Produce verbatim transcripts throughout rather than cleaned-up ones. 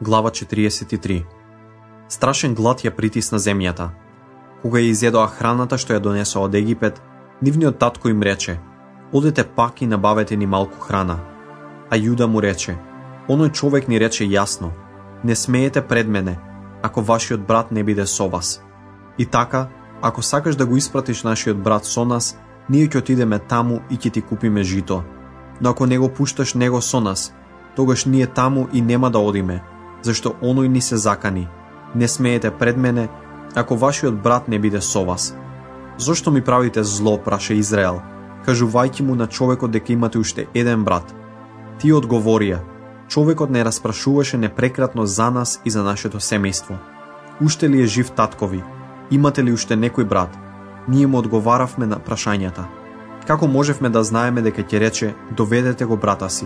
Глава четириесет и три. Страшен глад ја притисна земјата. Кога ја изедоа храната што ја донесоа од Египет, нивниот татко им рече: "Одете пак и набавете ни малку храна." А Јуда му рече: "Оној човек ни рече јасно: не смеете пред мене, ако вашиот брат не биде со вас. И така, ако сакаш да го испратиш нашиот брат со нас, ние ќе отидеме таму и ќе ти купиме жито. Но ако не го пушташ него со нас, тогаш ние таму и нема да одиме, зашто оној ни се закани: не смеете пред мене, ако вашиот брат не биде со вас." "Зошто ми правите зло?" праша Израел, кажувајќи му на човекот дека имате уште еден брат. Тие одговорија: "Човекот не распрашуваше непрекратно за нас и за нашето семејство. Уште ли е жив таткови? Имате ли уште некој брат?" Ние му одговаравме на прашањата. Како можевме да знаеме дека ќе рече: "Доведете го брата си"?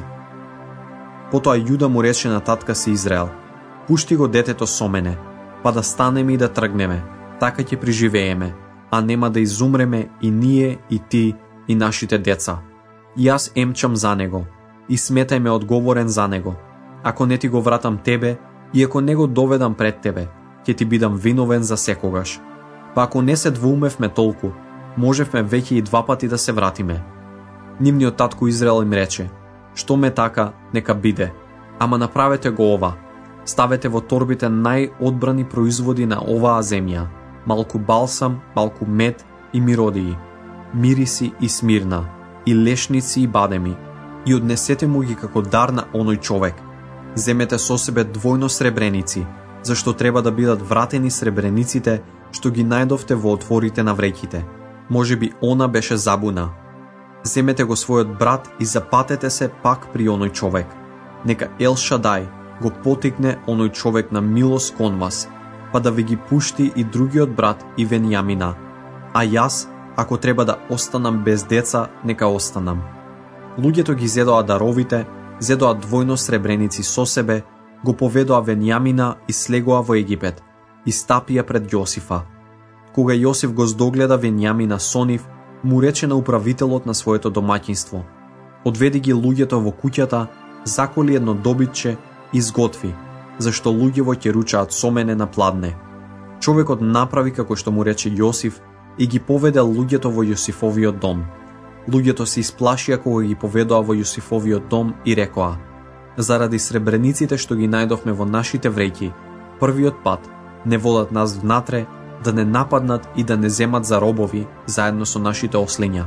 Потоа Јуда му рече на татка си Израел: "Пушти го детето со мене, па да станеме и да тргнеме, така ќе преживееме, а нема да изумреме и ние, и ти, и нашите деца. Јас емчам за него, и сметај ме одговорен за него. Ако не ти го вратам тебе, и ако не го доведам пред тебе, ќе ти бидам виновен за секогаш. Па ако не се двоумевме толку, можевме веќе и два пати да се вратиме." Нивниот татко Израел им рече: "Што ме така, нека биде, ама направете го ова. Ставете во торбите најодбрани производи на оваа земја: малку балсам, малку мед и миродии, мириси и смирна, и лешници и бадеми, и однесете му ги како дар на оној човек. Земете со себе двојно сребреници, зашто треба да бидат вратени сребрениците што ги најдовте во отворите на вреќите. Може би она беше забуна. Земете го својот брат и запатете се пак при оној човек. Нека Ел Шадај го потикне оној човек на милост кон вас, па да ви ги пушти и другиот брат и Венијамина. А јас, ако треба да останам без деца, нека останам." Луѓето ги зедоа даровите, зедоа двојно сребреници со себе, го поведоа Венијамина и слегоа во Египет, и стапија пред Јосифа. Кога Јосиф го здогледа Венијамина со нив, му рече на управителот на своето домаќинство: "Одведи ги луѓето во куќата, заколи едно добитче и изготви, зашто луѓево ќе ручаат со мене на пладне." Човекот направи како што му рече Јосиф и ги поведе луѓето во Јосифовиот дом. Луѓето се исплашија кога ги поведоа во Јосифовиот дом и рекоа: "Заради сребрениците што ги најдовме во нашите вреќи, првиот пат не водат нас внатре да не нападнат и да не земат за робови заедно со нашите ослиња."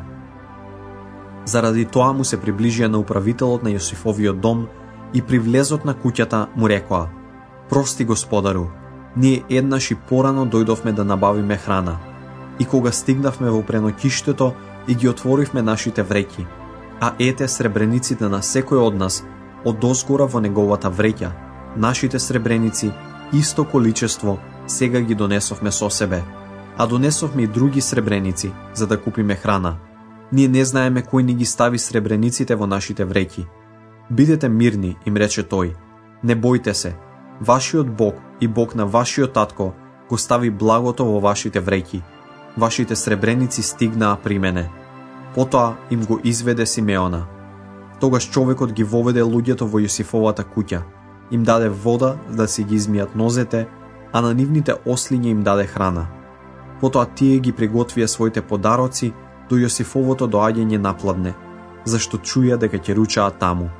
Заради тоа му се приближија на управителот на Јосифовиот дом и при влезот на куќата му рекоа: "Прости, господару, ние еднаш и порано дојдовме да набавиме храна. И кога стигнавме во преноќиштето и ги отворивме нашите вреќи, а ете сребрениците на секој од нас одозгора во неговата вреќа, нашите сребреници, исто количество, сега ги донесовме со себе, а донесовме и други сребреници за да купиме храна. Ние не знаеме кој ни ги стави сребрениците во нашите вреќи. Бидете мирни", им рече тој. "Не бојте се, вашиот Бог и Бог на вашиот татко го стави благото во вашите вреќи. Вашите сребреници стигнаа при мене." Потоа им го изведе Симеона. Тогаш човекот ги воведе луѓето во Јосифовата куќа, им даде вода да си ги измијат нозете, а на нивните ослиња им даде храна. Потоа тие ги приготвија своите подароци до Јосифовото доаѓање напладне, зашто чуја дека ќе ручаат таму.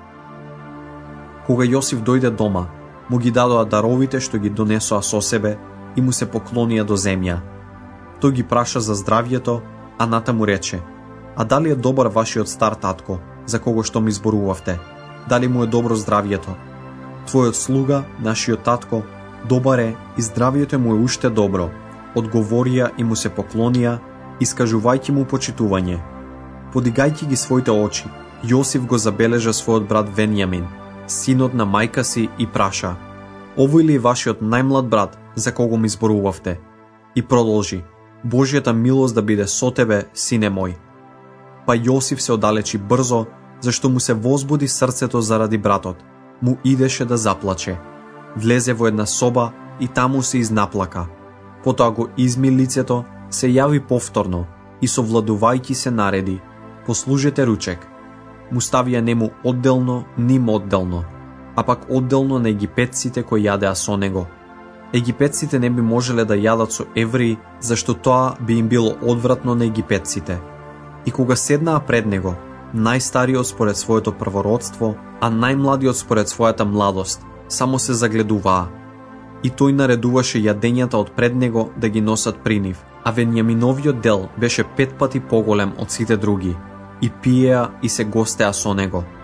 Кога Јосиф дојде дома, му ги дадоа даровите што ги донесоа со себе и му се поклонија до земја. Тој ги праша за здравјето, а ната му рече: "А дали е добар вашиот стар татко, за кого што ми зборувавте? Дали му е добро здравјето? Твојот слуга, нашиот татко, добар е и здравјето му е уште добро." Одговорија и му се поклонија, искажувајќи му почитување. Подигајќи ги своите очи, Јосиф го забележа својот брат Венијамин, синот на мајка си, и праша: "Овој ли е вашиот најмлад брат, за кого ми зборувавте?" И продолжи: "Божјата милост да биде со тебе, сине мој." Па Јосиф се оддалечи брзо, зашто му се возбуди срцето заради братот. Му идеше да заплаче. Влезе во една соба и таму се изнаплака. Потоа го изми лицето, се јави повторно и совладувајќи се нареди: "Послужете ручек." Му ставија нему одделно, ним одделно, а пак одделно на египетците кои јадеа со него. Египетците не би можеле да јадат со евреи, зашто тоа би им било одвратно на египетците. И кога седнаа пред него, најстариот според своето првородство, а најмладиот според својата младост, само се загледуваа. И тој наредуваше јадењата од пред него да ги носат при нив, а Венијаминовиот дел беше пет пати поголем од сите други. И пиеа и се гостеа со него.